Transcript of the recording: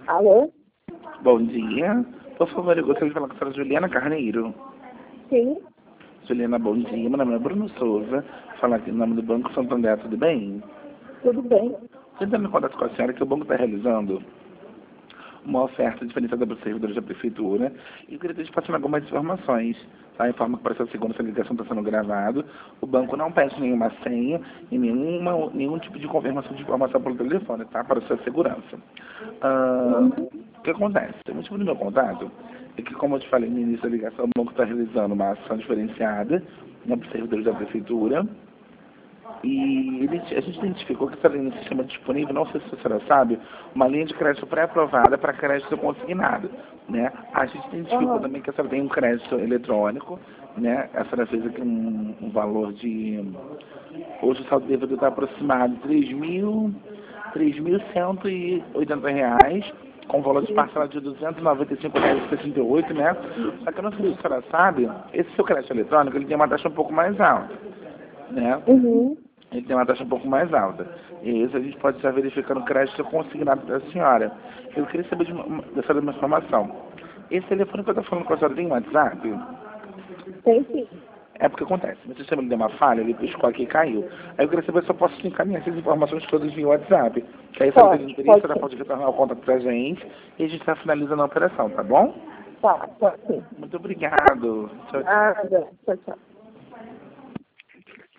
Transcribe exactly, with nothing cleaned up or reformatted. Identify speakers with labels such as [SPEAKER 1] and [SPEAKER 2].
[SPEAKER 1] Alô?
[SPEAKER 2] Bom dia. Por favor, eu gostaria de falar com a senhora Juliana Carneiro.
[SPEAKER 1] Sim,
[SPEAKER 2] Juliana, bom dia. Meu nome é Bruno Souza. Falar aqui em nome do Banco Santander, tudo bem?
[SPEAKER 1] tudo bem.
[SPEAKER 2] Tentando em contato com a senhora que o banco está realizando uma oferta diferenciada para os servidores da prefeitura e eu queria ter passando algumas informações. Tá? Informa que para essa segunda essa ligação está sendo gravado. O banco não pede nenhuma senha e nenhuma, nenhum tipo de confirmação de informação pelo telefone, tá? Para a sua segurança. Ah, o que acontece? O motivo do meu contato é que, como eu te falei no início da ligação, o banco está realizando uma ação diferenciada, né, para os servidores da prefeitura. E ele, a gente identificou que está ali no sistema disponível, não sei se a senhora sabe, uma linha de crédito pré-aprovada para crédito consignado. Né? A gente identificou
[SPEAKER 1] Aham.
[SPEAKER 2] também que a senhora tem um crédito eletrônico, né? A senhora fez aqui um, um valor de. Hoje o saldo devido está aproximado de três mil, três mil cento e oitenta reais, com valor de parcela de duzentos e noventa e cinco reais e sessenta e oito, né? Só que eu não sei se a senhora sabe, esse seu crédito eletrônico ele tem uma taxa um pouco mais alta, né?
[SPEAKER 1] Uhum.
[SPEAKER 2] Ele tem uma taxa um pouco mais alta. E isso a gente pode estar verificando o crédito consignado da senhora. Eu queria saber de uma, dessa uma informação. Esse telefone que eu estou falando com a senhora tem WhatsApp?
[SPEAKER 1] Tem sim.
[SPEAKER 2] É porque acontece. Meu sistema ele deu uma falha, ele piscou aqui e caiu. Aí eu queria saber se eu posso te encaminhar essas informações todas via WhatsApp. Que aí se ela tem
[SPEAKER 1] Pode,
[SPEAKER 2] interesse,
[SPEAKER 1] pode
[SPEAKER 2] ela
[SPEAKER 1] sim.
[SPEAKER 2] pode retornar o contato pra gente e a gente está finalizando a operação, tá bom?
[SPEAKER 1] Tá, pode sim.
[SPEAKER 2] Muito obrigado. Tchau, tchau.
[SPEAKER 1] Nada. Tchau, tchau.